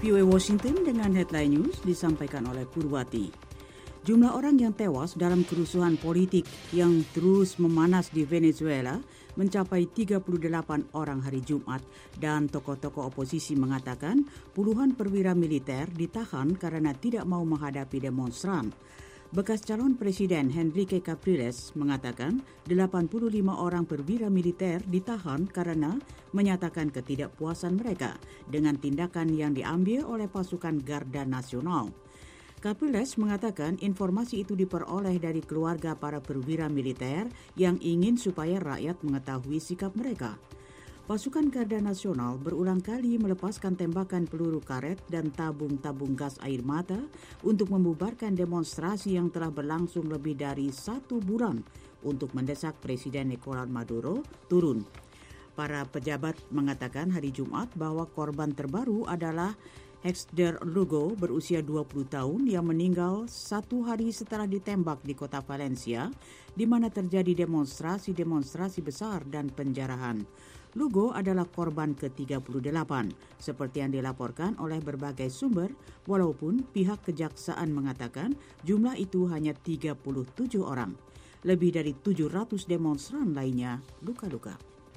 VOA Washington dengan headline news disampaikan oleh Purwati. Jumlah orang yang tewas dalam kerusuhan politik yang terus memanas di Venezuela mencapai 38 orang hari Jumat dan tokoh-tokoh oposisi mengatakan puluhan perwira militer ditahan karena tidak mau menghadapi demonstran. Bekas calon Presiden Henrique Capriles mengatakan 85 orang perwira militer ditahan karena menyatakan ketidakpuasan mereka dengan tindakan yang diambil oleh pasukan Garda Nasional. Capriles mengatakan informasi itu diperoleh dari keluarga para perwira militer yang ingin supaya rakyat mengetahui sikap mereka. Pasukan Garda Nasional berulang kali melepaskan tembakan peluru karet dan tabung-tabung gas air mata untuk membubarkan demonstrasi yang telah berlangsung lebih dari 1 bulan untuk mendesak Presiden Nicolás Maduro turun. Para pejabat mengatakan hari Jumat bahwa korban terbaru adalah Hexder Lugo berusia 20 tahun yang meninggal 1 hari setelah ditembak di kota Valencia, di mana terjadi demonstrasi besar dan penjarahan. Lugo adalah korban ke-38, seperti yang dilaporkan oleh berbagai sumber, walaupun pihak kejaksaan mengatakan jumlah itu hanya 37 orang. Lebih dari 700 demonstran lainnya luka-luka.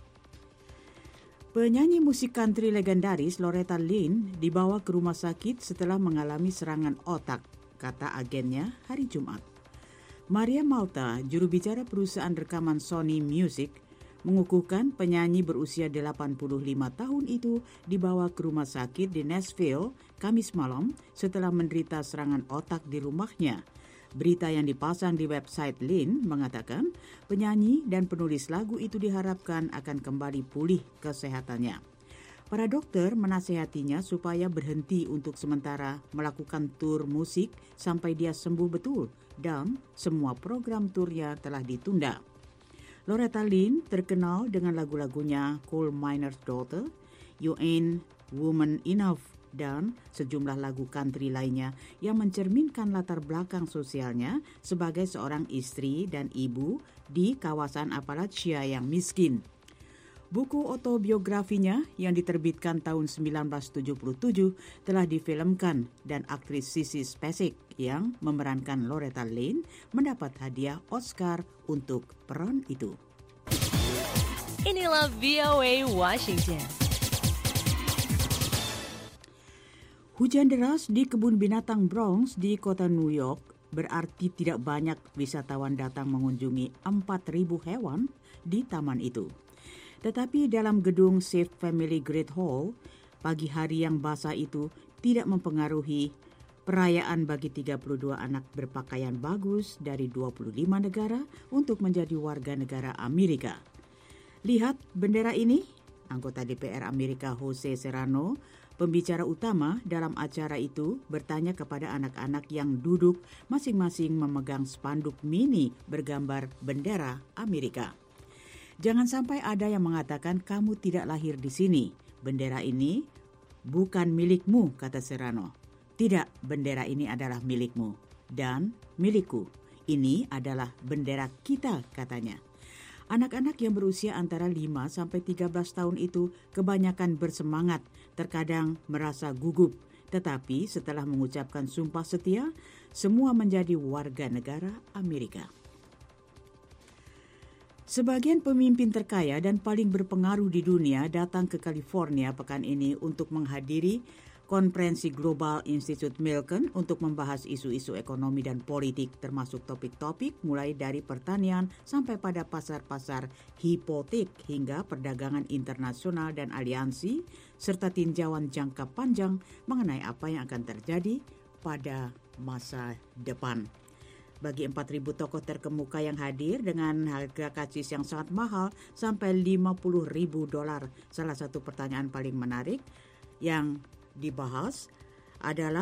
Penyanyi musik country legendaris Loretta Lynn dibawa ke rumah sakit setelah mengalami serangan otak, kata agennya hari Jumat. Maria Malta, juru bicara perusahaan rekaman Sony Music, mengukuhkan penyanyi berusia 85 tahun itu dibawa ke rumah sakit di Nashville Kamis malam setelah menderita serangan otak di rumahnya. Berita yang dipasang di website Lynn mengatakan penyanyi dan penulis lagu itu diharapkan akan kembali pulih kesehatannya. Para dokter menasihatinya supaya berhenti untuk sementara melakukan tur musik sampai dia sembuh betul dan semua program turnya telah ditunda. Loretta Lynn terkenal dengan lagu-lagunya Coal Miner's Daughter, You Ain't Woman Enough, dan sejumlah lagu country lainnya yang mencerminkan latar belakang sosialnya sebagai seorang istri dan ibu di kawasan Appalachia yang miskin. Buku autobiografinya yang diterbitkan tahun 1977 telah difilmkan dan aktris Sissy Spacek yang memerankan Loretta Lynn mendapat hadiah Oscar untuk peran itu. Inilah VOA Washington. Hujan deras di kebun binatang Bronx di kota New York berarti tidak banyak wisatawan datang mengunjungi 4.000 hewan di taman itu. Tetapi dalam gedung Save Family Great Hall, pagi hari yang basah itu tidak mempengaruhi perayaan bagi 32 anak berpakaian bagus dari 25 negara untuk menjadi warga negara Amerika. Lihat bendera ini, anggota DPR Amerika Jose Serrano, pembicara utama dalam acara itu, bertanya kepada anak-anak yang duduk masing-masing memegang spanduk mini bergambar bendera Amerika. Jangan sampai ada yang mengatakan kamu tidak lahir di sini. Bendera ini bukan milikmu, kata Serrano. Tidak, bendera ini adalah milikmu dan milikku. Ini adalah bendera kita, katanya. Anak-anak yang berusia antara 5 sampai 13 tahun itu kebanyakan bersemangat, terkadang merasa gugup. Tetapi setelah mengucapkan sumpah setia, semua menjadi warga negara Amerika. Sebagian pemimpin terkaya dan paling berpengaruh di dunia datang ke California pekan ini untuk menghadiri Konferensi Global Institute Milken untuk membahas isu-isu ekonomi dan politik termasuk topik-topik mulai dari pertanian sampai pada pasar-pasar hipotek hingga perdagangan internasional dan aliansi serta tinjauan jangka panjang mengenai apa yang akan terjadi pada masa depan. Bagi 4.000 tokoh terkemuka yang hadir dengan harga karcis yang sangat mahal sampai $50,000. Salah satu pertanyaan paling menarik yang dibahas adalah